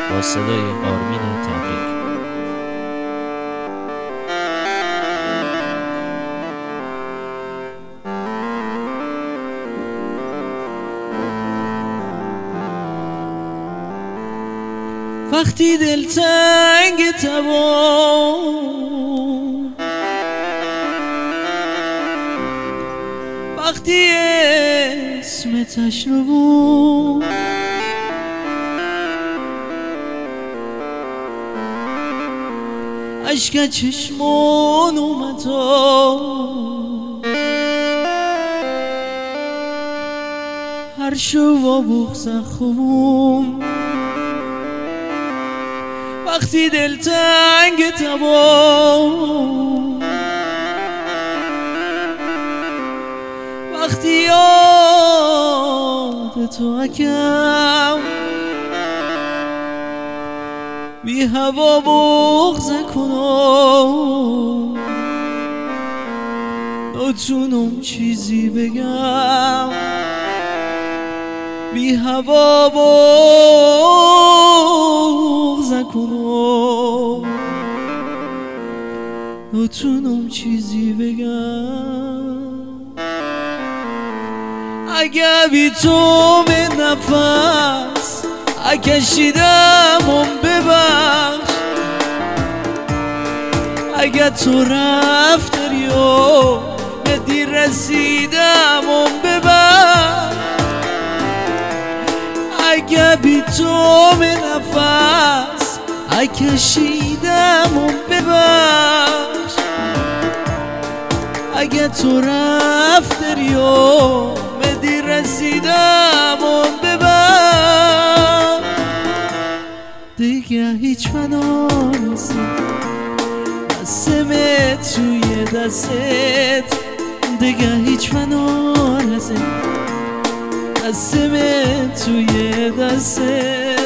با صدای آرمین تبریک. وقتی دلتنگ تمام، وقتی اسم تشنو، اشک چشمان اومد هر شو و بغض خوم. وقتی دلتنگ تمام، وقتی یاد تو اکم بی هوا بغض کنم، نتونم چیزی بگم، بی هوا بغض کنم، نتونم چیزی بگم. اگه بی تو به نفس اکشیدم ببخش، اگه تو رفتی و به دیر رسیدم ببخش، اگه بی تو به نفس اکشیدم ببخش، اگه تو رفتی و به دیر رسیدم ببخش. دیگه هیچ فنا نیست دستمه توی دستت، دیگه هیچ فنا نیست دستمه توی دستت.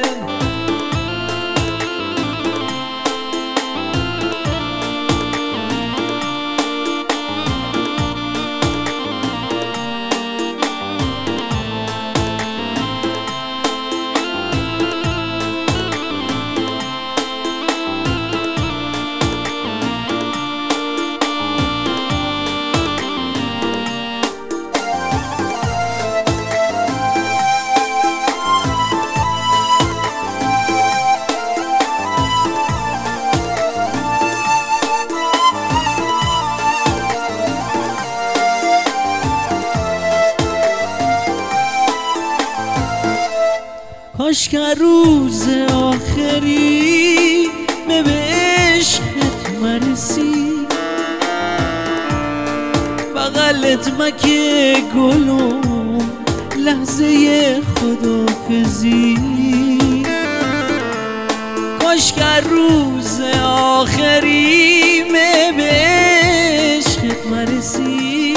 کاش که روز آخری به عشقت مرسی، بغلت مکه گلم لحظه خدافزی. کاش که روز آخری به عشقت مرسی،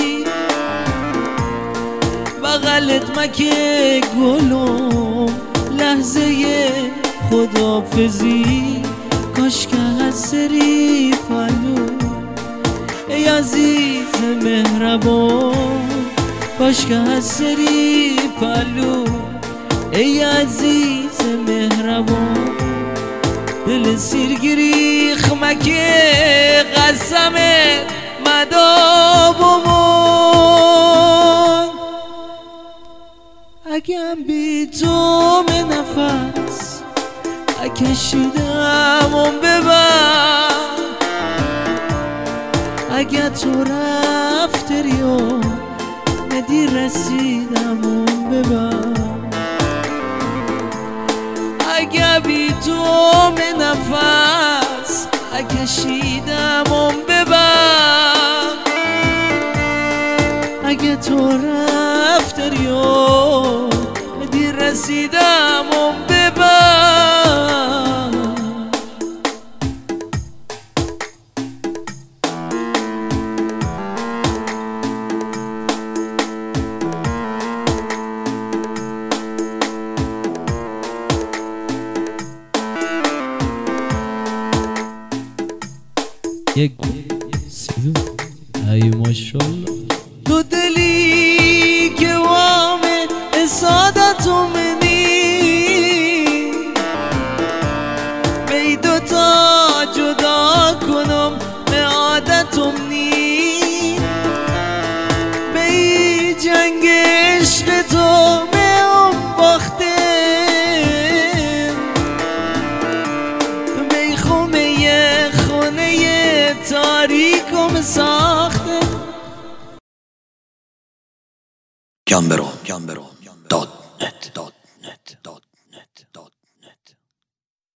بغلت مکه گلم لحظه خدافزی. کاش که هسری پلو ای عزیز مهربان، کاش که هسری پلو ای عزیز مهربان. دل سیرگیری خمکه قسمت مدابمون، اگم بی تو به نفس اکشیدم ببر، اگه تو رفتی و ندی رسیدم ببر، اگه بی تو به نفس اکشیدم ببر، اگه تو رفتی و ندی رسیدم ببر. یک سیدو ای ماشالله، تو دلی که وام سعادت منی، gambero.net